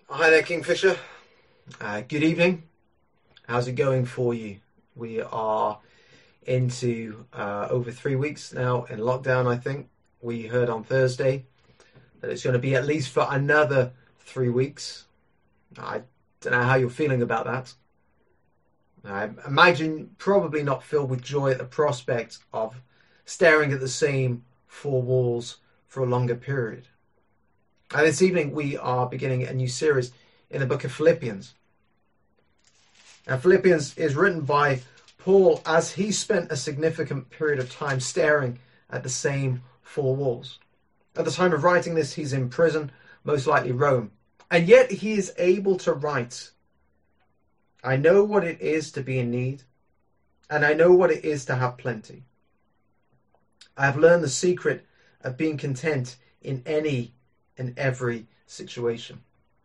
Hi there, Kingfisher. Good evening. How's it going for you? We are into over 3 weeks now in lockdown, I think. We heard on Thursday that it's going to be at least for another 3 weeks. I don't know how you're feeling about that. I imagine probably not filled with joy at the prospect of staring at the same four walls for a longer period. And this evening we are beginning a new series in the book of Philippians. Now, Philippians is written by Paul as he spent a significant period of time staring at the same four walls. At the time of writing this, he's in prison, most likely Rome. And yet he is able to write, I know what it is to be in need, and I know what it is to have plenty. I have learned the secret of being content in any and every situation.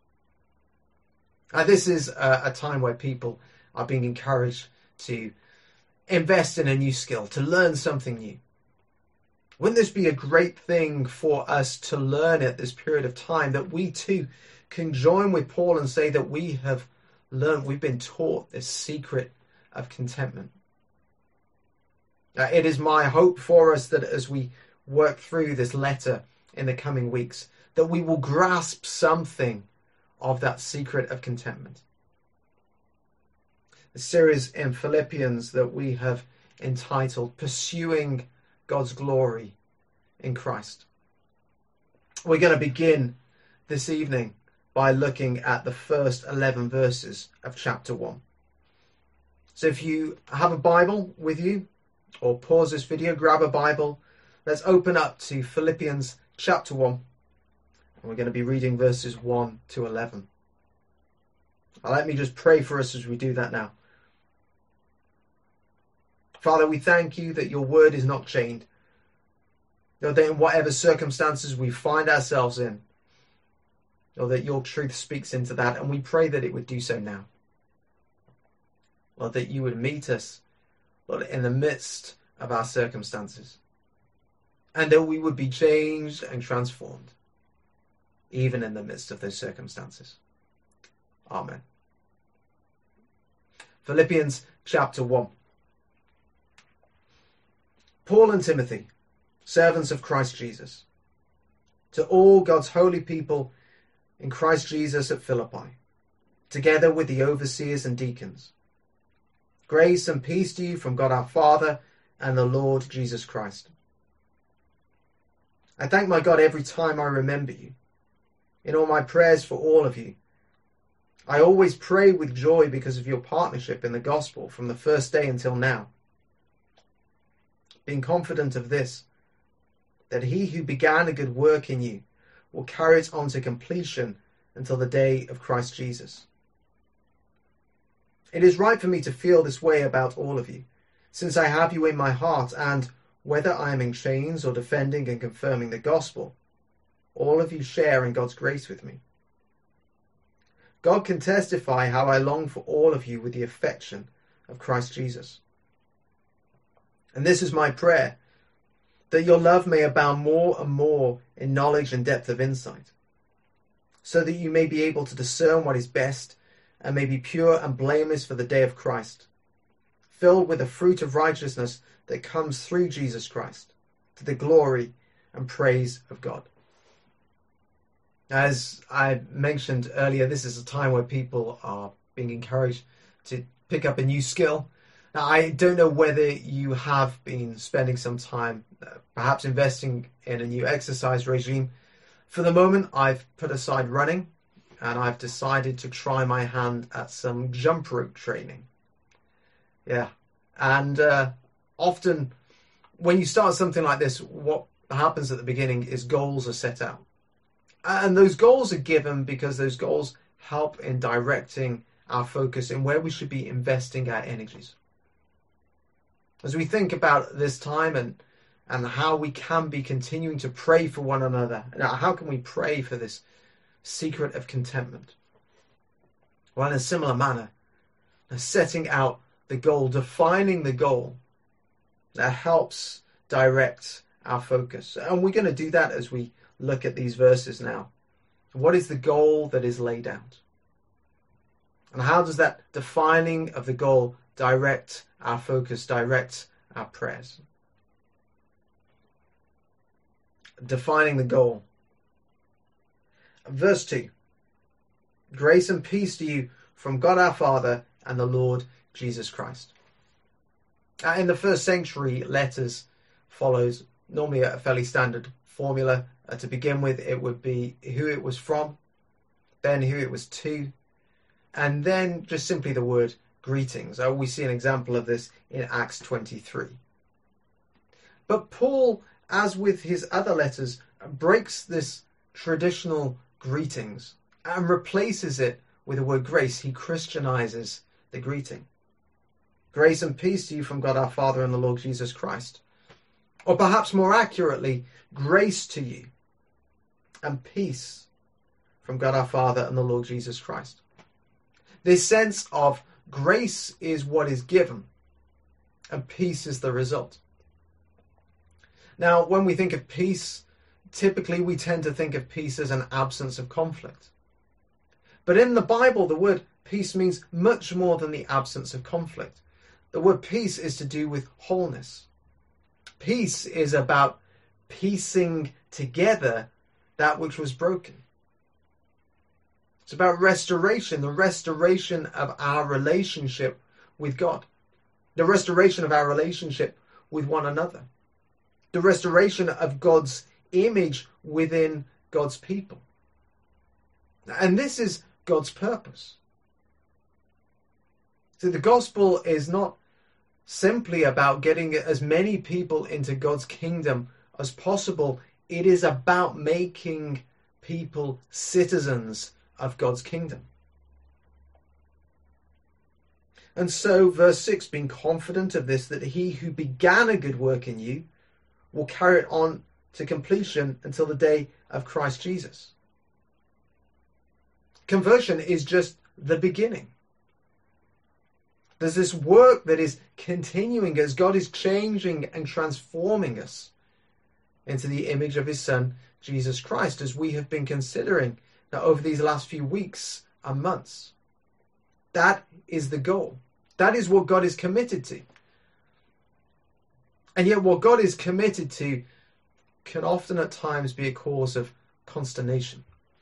This is a time where people are being encouraged to invest in a new skill, to learn something new. Wouldn't this be a great thing for us to learn at this period of time, that we too can join with Paul and say that we have learned, we've been taught this secret of contentment. It is my hope for us that as we work through this letter in the coming weeks, that we will grasp something of that secret of contentment. The series in Philippians that we have entitled Pursuing God's Glory in Christ. We're going to begin this evening by looking at the first 11 verses of chapter 1. So if you have a Bible with you, or pause this video, grab a Bible, let's open up to Philippians chapter 1. And we're going to be reading verses 1 to 11. Let me just pray for us as we do that now. Father, we thank you that your word is not chained. Lord, that in whatever circumstances we find ourselves in, Lord, that your truth speaks into that, and we pray that it would do so now. Lord, that you would meet us, Lord, in the midst of our circumstances, and that we would be changed and transformed, even in the midst of those circumstances. Amen. Philippians chapter 1. Paul and Timothy, servants of Christ Jesus, to all God's holy people in Christ Jesus at Philippi, together with the overseers and deacons. Grace and peace to you from God our Father and the Lord Jesus Christ. I thank my God every time I remember you, in all my prayers for all of you. I always pray with joy because of your partnership in the gospel from the first day until now, being confident of this, that he who began a good work in you will carry it on to completion until the day of Christ Jesus. It is right for me to feel this way about all of you, since I have you in my heart, and whether I am in chains or defending and confirming the gospel, all of you share in God's grace with me. God can testify how I long for all of you with the affection of Christ Jesus. And this is my prayer, that your love may abound more and more in knowledge and depth of insight, so that you may be able to discern what is best and may be pure and blameless for the day of Christ, filled with the fruit of righteousness that comes through Jesus Christ, to the glory and praise of God. As I mentioned earlier, this is a time where people are being encouraged to pick up a new skill. Now, I don't know whether you have been spending some time perhaps investing in a new exercise regime. For the moment, I've put aside running, and I've decided to try my hand at some jump rope training. Yeah, and often when you start something like this, what happens at the beginning is goals are set out. And those goals are given because those goals help in directing our focus in where we should be investing our energies. As we think about this time and how we can be continuing to pray for one another, how can we pray for this secret of contentment? Well, in a similar manner, setting out the goal, defining the goal, that helps direct our focus. And we're going to do that as we look at these verses now. What is the goal that is laid out? And how does that defining of the goal direct our focus, direct our prayers? Defining the goal. Verse 2. Grace and peace to you from God our Father and the Lord Jesus Christ. In the first century, letters follows normally a fairly standard formula. To begin with, it would be who it was from, then who it was to, and then just simply the word greetings. We see an example of this in Acts 23. But Paul, as with his other letters, breaks this traditional greetings and replaces it with the word grace. He Christianizes the greeting. Grace and peace to you from God our Father and the Lord Jesus Christ. Or perhaps more accurately, grace to you and peace from God our Father and the Lord Jesus Christ. This sense of grace is what is given and peace is the result. Now, when we think of peace, typically we tend to think of peace as an absence of conflict. But in the Bible, the word peace means much more than the absence of conflict. The word peace is to do with wholeness. Peace is about piecing together that which was broken. It's about restoration, the restoration of our relationship with God, the restoration of our relationship with one another, the restoration of God's image within God's people. And this is God's purpose. So the gospel is not simply about getting as many people into God's kingdom as possible. It is about making people citizens of God's kingdom. And so, verse 6, being confident of this, that he who began a good work in you will carry it on to completion until the day of Christ Jesus. Conversion is just the beginning. There's this work that is continuing as God is changing and transforming us into the image of his Son, Jesus Christ, as we have been considering now over these last few weeks and months. That is the goal. That is what God is committed to. And yet what God is committed to can often at times be a cause of consternation.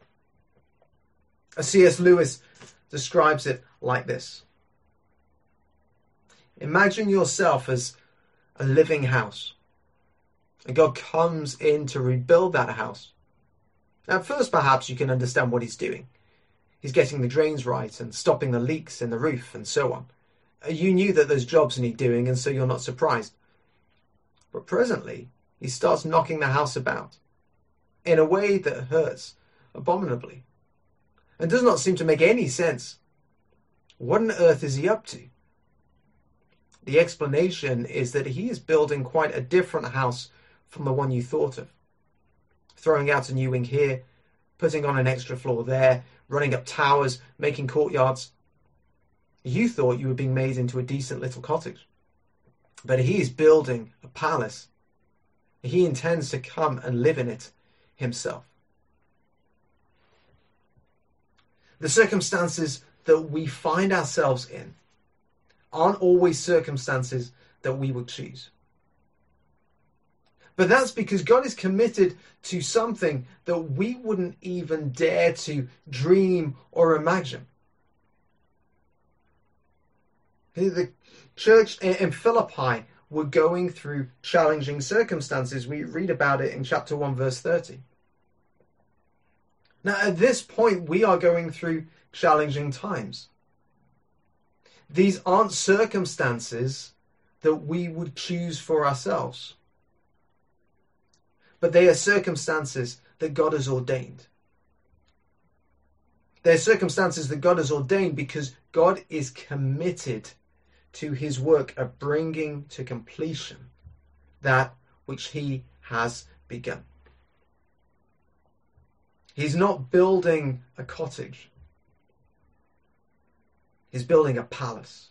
C.S. Lewis describes it like this. Imagine yourself as a living house, and God comes in to rebuild that house. At first, perhaps you can understand what he's doing. He's getting the drains right and stopping the leaks in the roof and so on. You knew that those jobs need doing, and so you're not surprised. But presently, he starts knocking the house about in a way that hurts abominably and does not seem to make any sense. What on earth is he up to? The explanation is that he is building quite a different house from the one you thought of. Throwing out a new wing here, putting on an extra floor there, running up towers, making courtyards. You thought you were being made into a decent little cottage. But he is building a palace. He intends to come and live in it himself. The circumstances that we find ourselves in aren't always circumstances that we would choose. But that's because God is committed to something that we wouldn't even dare to dream or imagine. The church in Philippi were going through challenging circumstances. We read about it in chapter 1, verse 30. Now, at this point, we are going through challenging times. These aren't circumstances that we would choose for ourselves, but they are circumstances that God has ordained. They're circumstances that God has ordained because God is committed to his work of bringing to completion that which he has begun. He's not building a cottage. He's building a palace.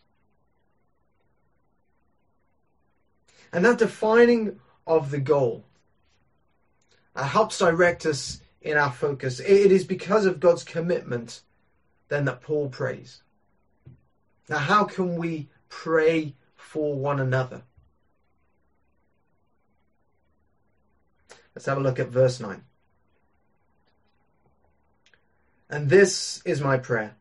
And that defining of the goal helps direct us in our focus. It is because of God's commitment then that Paul prays. Now, how can we pray for one another? Let's have a look at verse 9. And this is my prayer,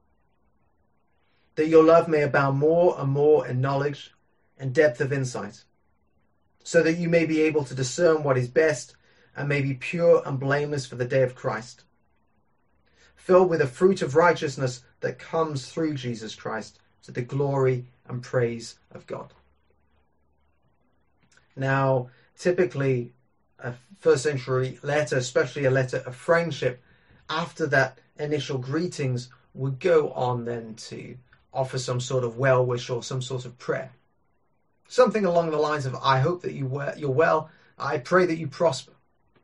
that your love may abound more and more in knowledge and depth of insight, so that you may be able to discern what is best and may be pure and blameless for the day of Christ, filled with the fruit of righteousness that comes through Jesus Christ to the glory and praise of God. Now, typically, a first century letter, especially a letter of friendship, after that initial greetings, would go on then to offer some sort of well wish or some sort of prayer. Something along the lines of, I hope that you're well, I pray that you prosper.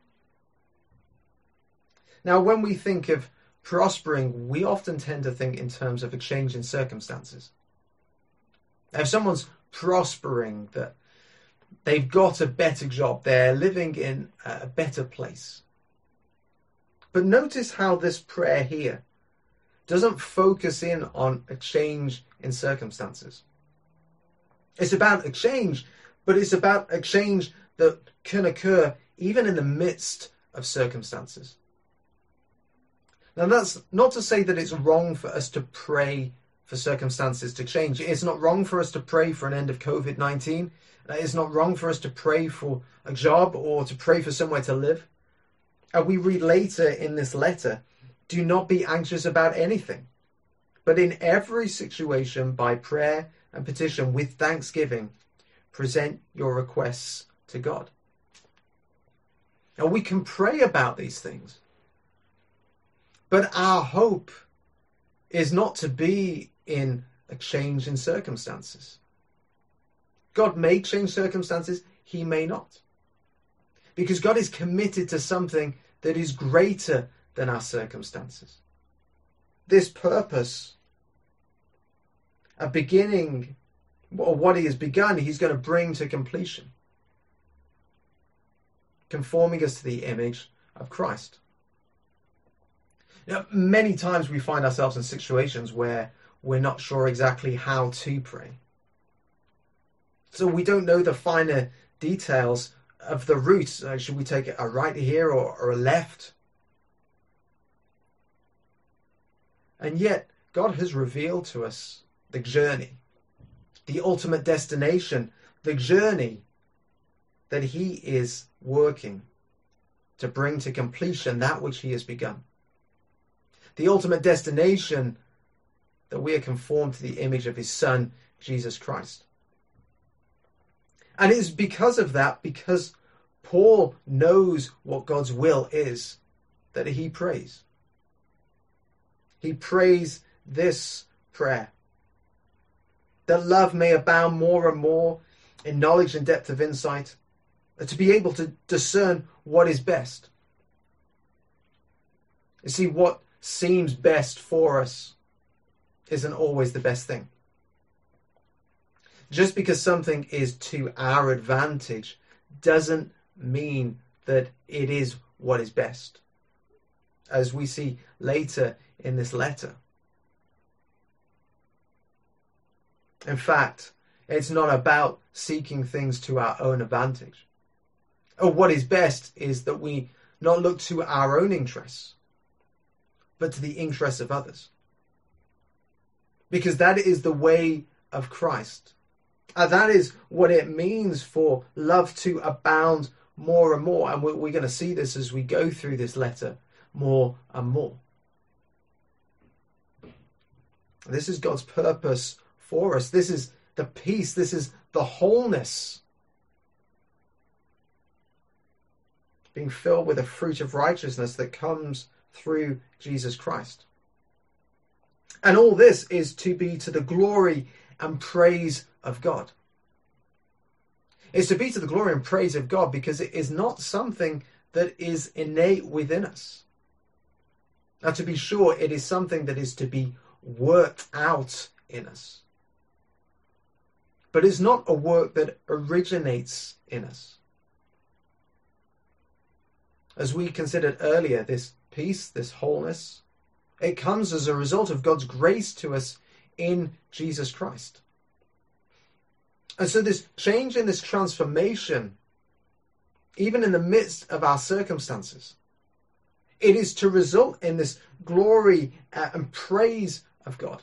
Now, when we think of prospering, we often tend to think in terms of a change in circumstances. If someone's prospering, that they've got a better job, they're living in a better place. But notice how this prayer here doesn't focus in on a change in circumstances. It's about a change, but it's about a change that can occur even in the midst of circumstances. Now, that's not to say that it's wrong for us to pray for circumstances to change. It's not wrong for us to pray for an end of COVID-19. It's not wrong for us to pray for a job or to pray for somewhere to live. And we read later in this letter, do not be anxious about anything, but in every situation by prayer and petition with thanksgiving, present your requests to God. Now, we can pray about these things, but our hope is not to be in a change in circumstances. God may change circumstances, he may not. Because God is committed to something that is greater than our circumstances. This purpose, a beginning, or what he has begun, he's going to bring to completion, conforming us to the image of Christ. Now, many times we find ourselves in situations where we're not sure exactly how to pray. So we don't know the finer details of the route. Should we take a right here or a left? And yet, God has revealed to us the journey, the ultimate destination, the journey that he is working to bring to completion that which he has begun. The ultimate destination that we are conformed to the image of his Son, Jesus Christ. And it is because of that, because Paul knows what God's will is, that he prays. He prays this prayer, that love may abound more and more in knowledge and depth of insight, to be able to discern what is best. You see, what seems best for us isn't always the best thing. Just because something is to our advantage doesn't mean that it is what is best, as we see later in this letter. In fact, it's not about seeking things to our own advantage. What is best is that we not look to our own interests, but to the interests of others. Because that is the way of Christ. That is what it means for love to abound more and more. And we're going to see this as we go through this letter more and more. This is God's purpose for us. This is the peace. This is the wholeness. Being filled with the fruit of righteousness that comes through Jesus Christ. And all this is to be to the glory and praise of God. It's to be to the glory and praise of God because it is not something that is innate within us. Now, to be sure, it is something that is to be worked out in us. But it's not a work that originates in us. As we considered earlier, this peace, this wholeness, it comes as a result of God's grace to us in Jesus Christ. And so this change and this transformation, even in the midst of our circumstances, it is to result in this glory and praise of God.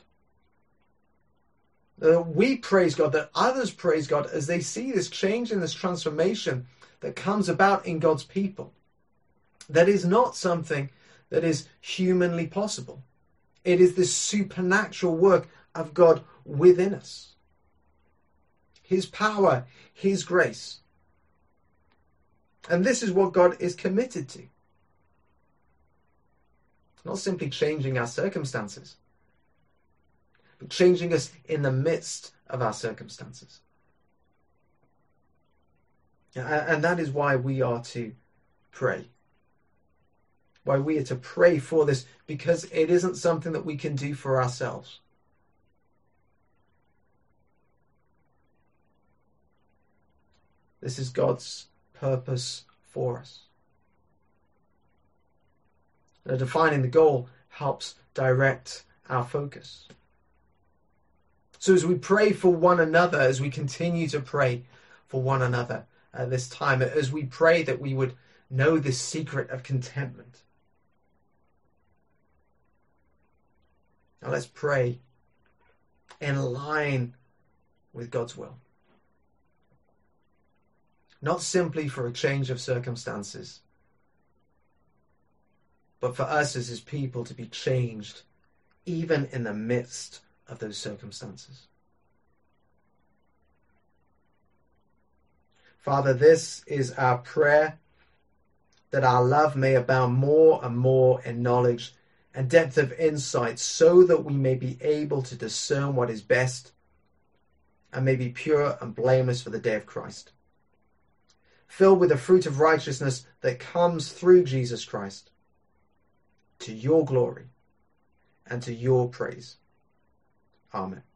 We praise God, that others praise God as they see this change and this transformation that comes about in God's people. That is not something that is humanly possible. It is this supernatural work of God within us. His power, His grace. And this is what God is committed to. Not simply changing our circumstances, but changing us in the midst of our circumstances. And that is why we are to pray. Why we are to pray for this, because it isn't something that we can do for ourselves. This is God's purpose for us. Defining the goal helps direct our focus. So as we pray for one another, as we continue to pray for one another at this time, as we pray that we would know this secret of contentment. Now let's pray in line with God's will. Not simply for a change of circumstances, but for us as His people to be changed even in the midst of those circumstances. Father, this is our prayer, that our love may abound more and more in knowledge and depth of insight, so that we may be able to discern what is best and may be pure and blameless for the day of Christ, filled with the fruit of righteousness that comes through Jesus Christ, to your glory and to your praise. Amen.